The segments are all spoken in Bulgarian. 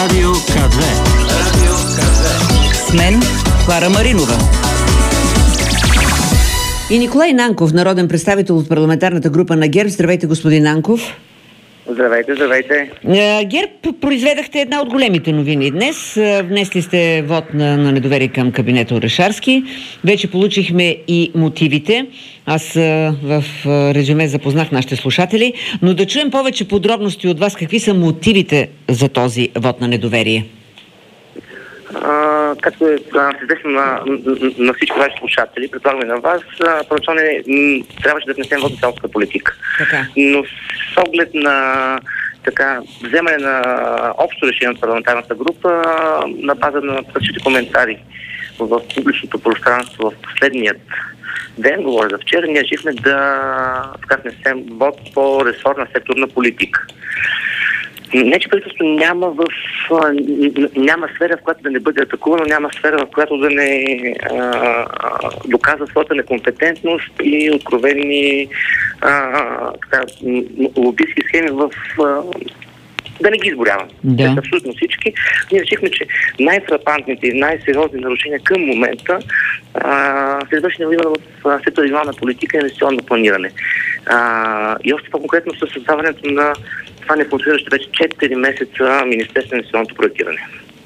Радио К2. Радио К2. С мен Клара Маринова. И Николай Нанков, народен представител от парламентарната група на ГЕРБ. Здравейте, господин Нанков. Здравейте, здравейте. ГЕРБ произведахте една от големите новини днес. Внесли сте вод на недоверие към кабинета Орешарски. Вече получихме и мотивите. Аз в резюме запознах нашите слушатели, но да чуем повече подробности от вас. Какви са мотивите за този вод на недоверие? Както е известно на всички ваши слушатели, предлагаме на вас, първоначално трябваше да внесем вод за цялостната политика. Така. Но с оглед на вземане на общо решение от парламентарната група, на база на всички коментари в публичното пространство в последният ден, говоря за вчера, ние решихме да внесем вод по ресорна секторна политика. Не, че правителството няма сфера, в която да не бъде атакувано, няма сфера, в която да не доказва своята некомпетентност и откровени лобистки схеми да не ги изборявам. Да. Абсолютно всички. Ние решихме, че най-фрапантните и най-сериозни нарушения към момента се извършени именно в сектор регионална политика и инвестиционно планиране. И още по-конкретно със създаването на това не функциониращо вече 4 месеца Министерство на инвестиционното проектиране.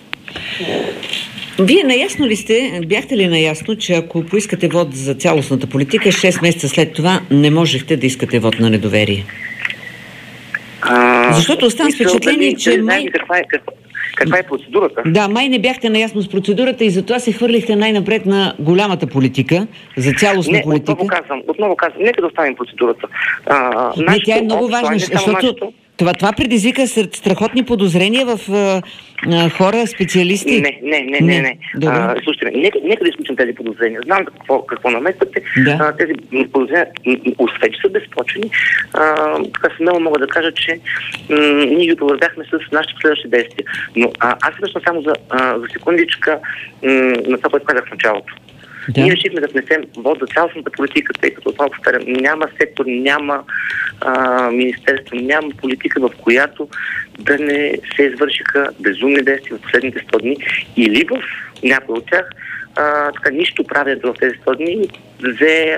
Вие наясно ли сте, бяхте ли наясно, че ако поискате вод за цялостната политика, 6 месеца след това не можехте да искате вод на недоверие? Защото остана с впечатление, че май... Каква е процедурата? Да, май не бяхте наясно с процедурата и затова се хвърлихте най-напред на голямата политика, за цялостна политика. Отново казвам, нека да оставим процедурата. Тя е много важна, защото това предизвика страхотни подозрения в хора, специалисти. Не. Слушайте, нека да изключим тези подозрения. Знам какво намествате. Да. Тези подозрения, освен че са безпочвени, смело мога да кажа, че ние ги опровергахме с нашите следващи действия. Но аз връщам само за секундичка на това, което казах в началото. Да. Ние решихме да внесем вод за цялостната политика, тъй като това повтарям, няма сектор, няма министерство, няма политика, в която да не се извършиха безумни действия в последните 100 дни или в някой от тях нищо правенето в тези 100 дни взе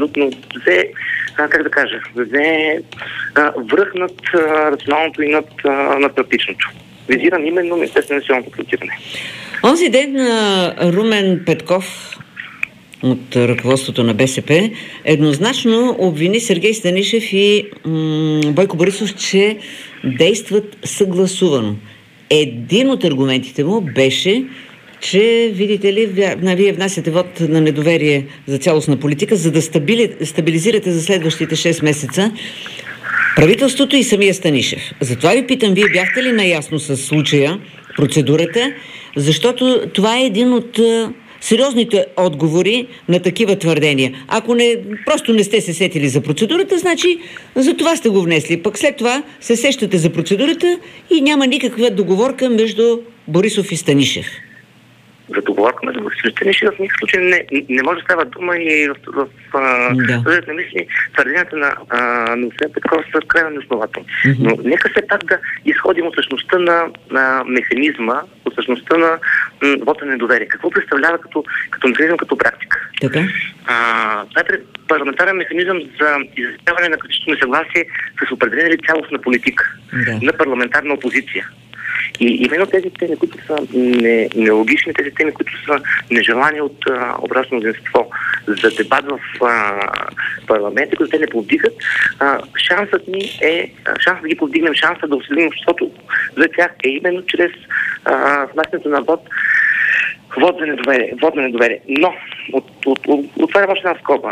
връх над рационалното и над практичното. Визирам именно Министерство на инвестиционното проектиране. Онзи ден Румен Петков от ръководството на БСП еднозначно обвини Сергей Станишев и Бойко Борисов, че действат съгласувано. Един от аргументите му беше, че, видите ли, вие внасяте вод на недоверие за цялостна политика, за да стабилизирате за следващите 6 месеца правителството и самия Станишев. Затова ви питам, вие бяхте ли наясно с случая, процедурата, защото това е един от сериозните отговори на такива твърдения. Ако просто не сте се сетили за процедурата, значи за това сте го внесли. Пък след това се сещате за процедурата и няма никаква договорка между Борисов и Станишев. За договорка между Борисов и Станишев в никакъв случай не може да става дума и в на мисли твърденията на Румен Петков са крайно неоснователни. Но нека все пак да изходим от същността на механизма, от същността на вода на недоверие. Какво представлява като механизъм, като практика? Така. Това е парламентарен механизъм за изразяване на критично несъгласие с определена или цялостна политика на парламентарна опозиция. И именно тези теми, които са нелогични, тези теми, които са нежелани от обратно мнозинство за дебат в парламента, които те не повдигат, шансът да ги повдигнем, шансът да усилим обществото за тях е именно чрез внасянето на вод на недоверие. Но, отварям още една скоба.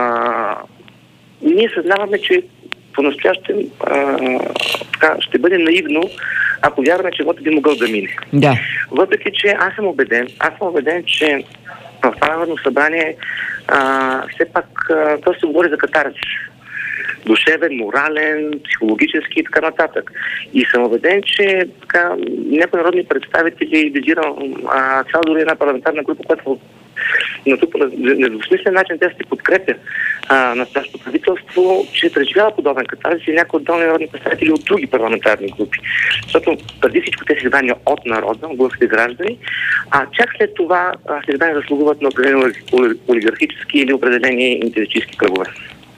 Ние съзнаваме, че по-настоящем ще бъде наивно, ако вярваме, че вотът би могъл да мине. Да. Въпреки, че аз съм убеден, че в това Народно събрание все пак то се говори за катарзис. Душевен, морален, психологически и така нататък. И съм убеден, че някои народни представители визирам цяла дори една парламентарна група, която Но тук по недвусмислен начин те се подкрепя настоящото правителство, че преживява подобен катарзис и някои отделни народни представители от други парламентарни групи. Защото преди всичко те са избрани от народа, от българските граждани, а чак след това са избрани да слугуват на определени олигархически или определени интересически кръгове.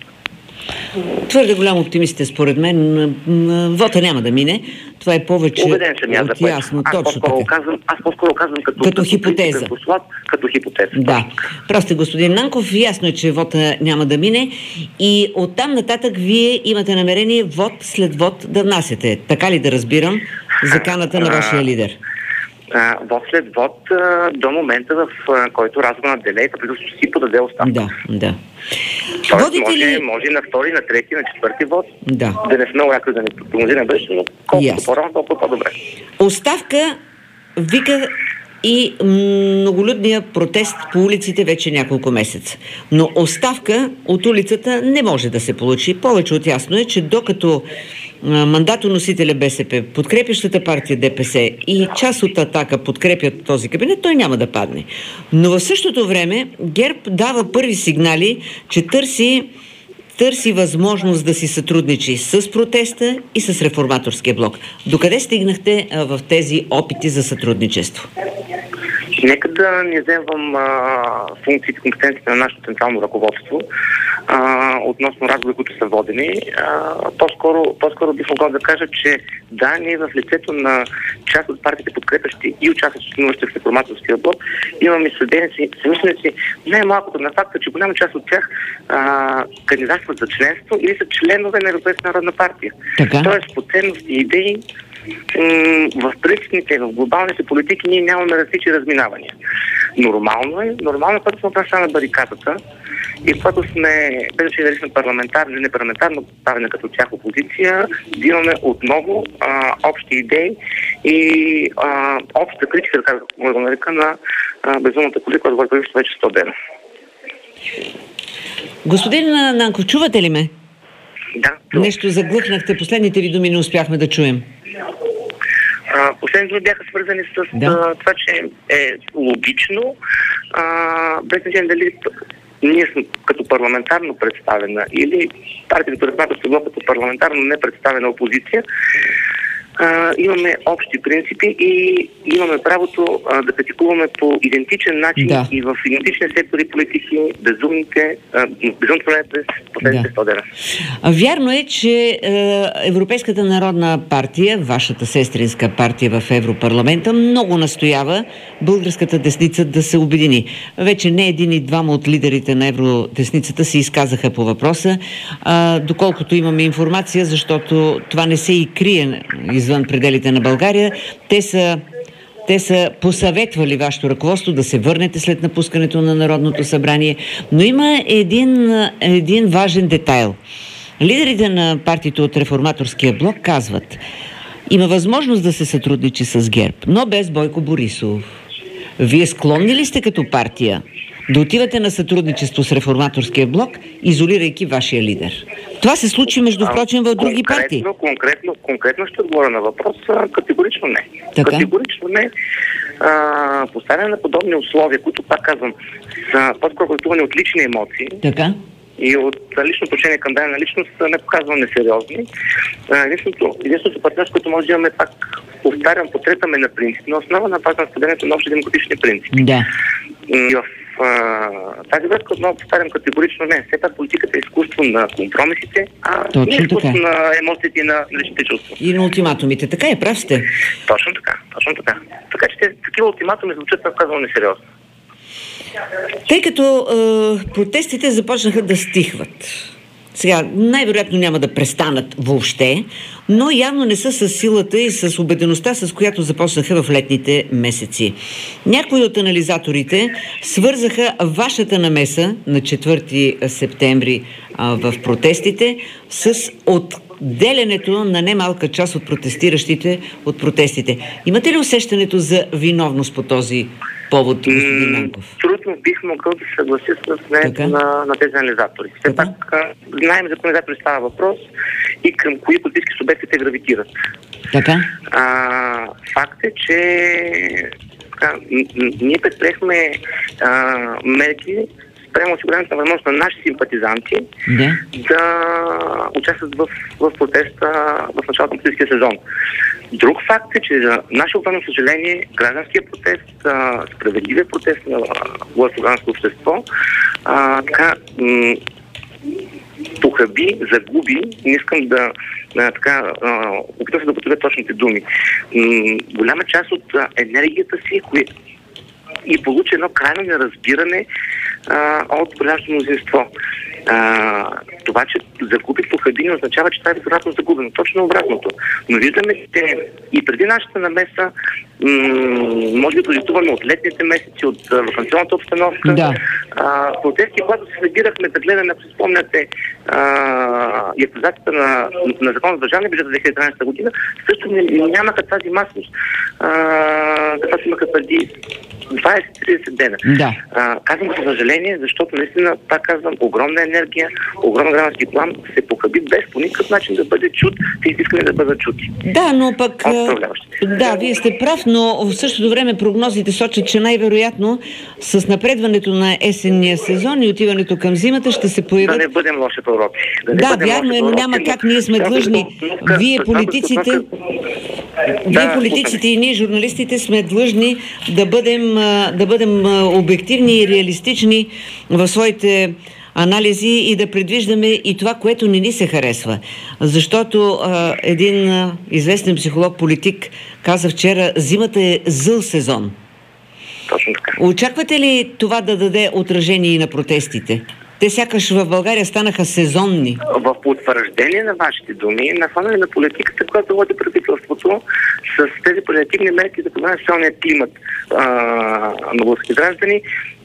Твърде голям оптимист е, според мен. Вота няма да мине. Това е повече от ясно. Точно така. Аз по-скоро казвам като хипотеза. Като хипотеза. Да. Просто, господин Нанков, ясно е, че вота няма да мине и оттам нататък вие имате намерение вод след вод да внасяте. Така ли да разбирам заканата на вашия лидер? Вод след вод до момента, в който разговор надделее, правителството си подаде оставка. Да. Тоест, може на втори, на трети, на четвърти вод. Да не сме някой да не прогнозираме бъдеще, но колкото по-рано, толкова по-добре. Оставка вика и многолюдния протест по улиците вече няколко месеца. Но оставка от улицата не може да се получи. Повече от ясно е, че докато мандатоносителя БСП, подкрепящата партия ДПС и част от Атака подкрепят този кабинет, той няма да падне. Но в същото време ГЕРБ дава първи сигнали, че търси възможност да си сътрудничи с протеста и с реформаторския блок. Докъде стигнахте в тези опити за сътрудничество? Нека да не вземам функциите, компетенциите на нашето централно ръководство относно разговори, които са водени. По-скоро бих могъл да кажа, че да, ние в лицето на част от партиите подкрепящи и участващи в реформаторския блок имаме съмишленици най-малкото на факта, че голяма част от тях кандидатстват за членство или са членове на Европейска народна партия. Тоест по ценности и идеи в принципните, в глобалните политики ние нямаме различни разминавания. Нормално е, когато сме праща на барикадата и когато сме, без да наричаме парламентарно или непарламентарно ставане като тях опозиция, да имаме отново общи идеи и обща критика, така да го нарека, на безумната политика, която говори правителството вече 100 дена. Господин Нанков, чувате ли ме? Да. Нещо заглъхнахте, последните ви думи не успяхме да чуем. Последните думи бяха свързани с това, че е логично, без значение дали ние сме като парламентарно представена или партията като реформаторския блок като парламентарно не представена опозиция, имаме общи принципи и имаме правото да критикуваме по идентичен начин и в идентични сектори политики безумното време през последните 100 дена. Вярно е, че Европейската народна партия, вашата сестринска партия в Европарламента, много настоява българската десница да се обедини. Вече не един и двама от лидерите на евродесницата се изказаха по въпроса, доколкото имаме информация, защото това не се и крие извън пределите на България. Те са посъветвали вашето ръководство да се върнете след напускането на Народното събрание. Но има един важен детайл. Лидерите на партията от реформаторския блок казват: има възможност да се сътрудничи с ГЕРБ, но без Бойко Борисов. Вие склонни ли сте като партия да отивате на сътрудничество с реформаторския блок, изолирайки вашия лидер? Това се случи, между впрочем, в други партии. Конкретно ще отговоря на въпроса. Категорично не. Така? Категорично не. Поставяне на подобни условия, които, пак казвам, са по-скоро продиктувани от лични емоции. Така? И от лично отношение към дадена личност не показвам несериозни. Единственото партньорство, което може да имаме, пак повтарям, потретаме на принцип, на основа на база на съдението на общи демократични принципи. Да. И в тази връзка отново повтарям категорично не. Все пак политиката е изкуство на компромисите, не е изкуство на емоциите и на личните чувства. И на ултиматумите. Така е, прав сте. Точно така. Така че такива ултиматуми звучат, так казвам, несериозно. Тъй като протестите започнаха да стихват. Сега, най-вероятно няма да престанат въобще, но явно не са с силата и с убедеността, с която започнаха в летните месеци. Някои от анализаторите свързаха вашата намеса на 4 септември в протестите с отделянето на немалка част от протестиращите от протестите. Имате ли усещането за виновност по този повод, господин Нанков? Трудно бих могъл да се съглася с мнението на тези анализатори. Все пак знаем за кои анализатори става въпрос и към кои политически субекти те гравитират. Така? Факт е, че ние предприехме мерки спрямо осигуряването на възможност на наши симпатизанти да участват в протеста в началото на политическия сезон. Друг факт е, че за наше огромно съжаление гражданския протест, справедливия протест на гражданското общество похаби, загуби, не искам да опитам се да употребя точните думи. Голяма част от енергията си и получи едно крайно неразбиране от голямо мнозинство. Това, че загуби похаби, не означава, че това е вероятно загубено. Точно обратното. Но виждаме, че и преди нашата намеса, може би продиктувано от летните месеци, от ваканционната обстановка, протести, когато се събирахме да гледаме, ако си спомняте, и актуализацията на Закона за държавния бюджет за 2013 година, също нямаха тази масност, каквато имаха преди 20-30 дена. Казвам за съжаление, защото наистина, пак казвам, огромна енергия, огромен граждански план се похаби без по никакъв начин да бъде чут, те искали да бъдат чути. Да, но пък... Да, вие сте прав, но в същото време прогнозите сочат, че най-вероятно с напредването на есенния сезон и отиването към зимата ще се появят... Да не бъдем лоши пророци. Да, вярно е, но няма как, ние сме длъжни. Вие политиците и ние журналистите сме длъжни да бъдем обективни и реалистични в своите анализи и да предвиждаме и това, което не ни се харесва. Защото един известен психолог-политик каза вчера, зимата е зъл сезон. Точно така. Очаквате ли това да даде отражение и на протестите? Те сякаш в България станаха сезонни. В потвърждение на вашите думи, на фона на политиката, която води правителството, с тези политикни мерки за промяна на социалния климат на български граждани,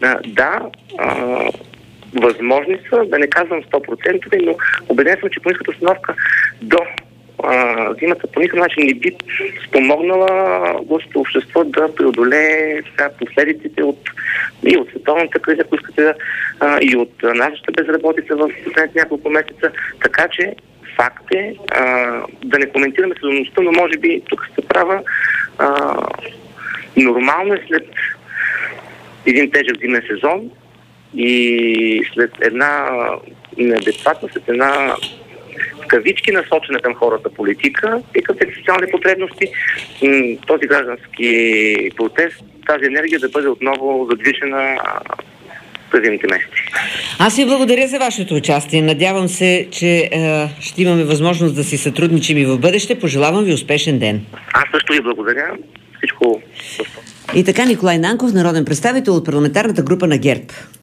възможни са, да не казвам 100%, но убеден съм, че политическата установка до зимата по никакъв начин не би спомогнала българското общество да преодолее последиците от световната криза, ако искате, и от нашата безработица в последните няколко месеца. Така че факт е, да не коментираме сезонността, но може би тук сте права, нормално е след един тежък зимен сезон и след една неадекватна, след една в кавички насочена към хората политика и към тези социални потребности, този граждански протест, тази енергия да бъде отново задвижена през зимните месеци. Аз ви благодаря за вашето участие. Надявам се, че ще имаме възможност да си сътрудничим и в бъдеще. Пожелавам ви успешен ден. Аз също ви благодаря. Всичко. И така, Николай Нанков, народен представител от парламентарната група на ГЕРБ.